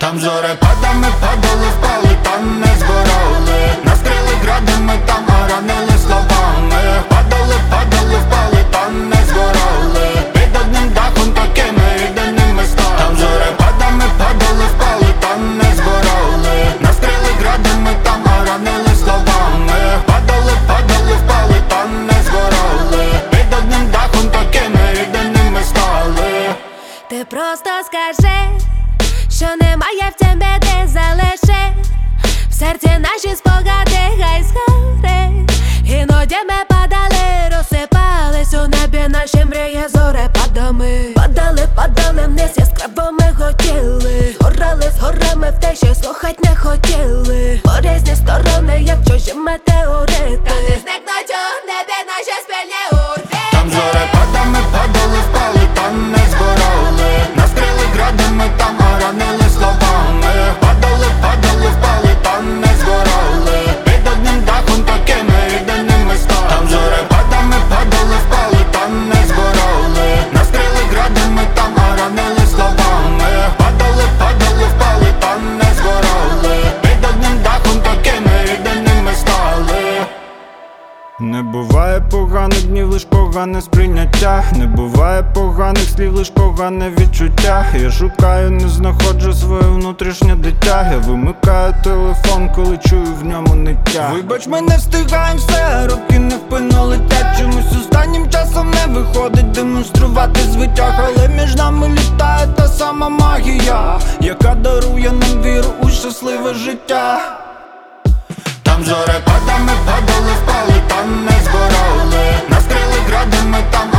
Там зорепадами падали, впали, та не збирали. Нас крили градами, там ранили словами. Падали, падали, впали, та не збирали. Під одним дахом такими єдиними стали. Там зорепадами падали, впали, та не збирали. Нас крили градами, там ранили словами. Падали, падали, впали, та не збирали. Під одним дахом такими єдиними стали. Ти просто скажи, що немає в тебе де залиши. В серці наші спогади хай згорить. Іноді ми падали, розсипались у небі наші мрії зорепадами. Падали, падали вниз, яскраво ми хотіли. Горали з горами в те, що слухать не хотіли. По різні сторони, як чужі метеорити. Та не зникнуть у небі наші спільні орбіти. Там зорепадами падали, впали, та не збирали. Нас крили градами, там ранили словами. Падали, падали, впали, та не збирали. Під одним дахом такими єдиними стали. Там зорепадами падали, впали, та не збирали. Нас крили градами, там ранили словами. Падали, падали, впали, та не збирали. Під одним дахом такими єдиними стали. Не буває поганих днів, лиш погане сприйняття. Не буває поганих слів, лиш погане відчуття. Я шукаю, не знаходжу своє внутрішнє дитя. Я вимикаю телефон, коли чую в ньому ниття. Вибач, ми не встигаємо все, роки невпинно летять. Чомусь останнім часом не виходить демонструвати звитяг. Але між нами літає та сама магія, яка дарує нам віру у щасливе життя. Там зорепадами падали, впали, та не збирали. Нас крили градами, там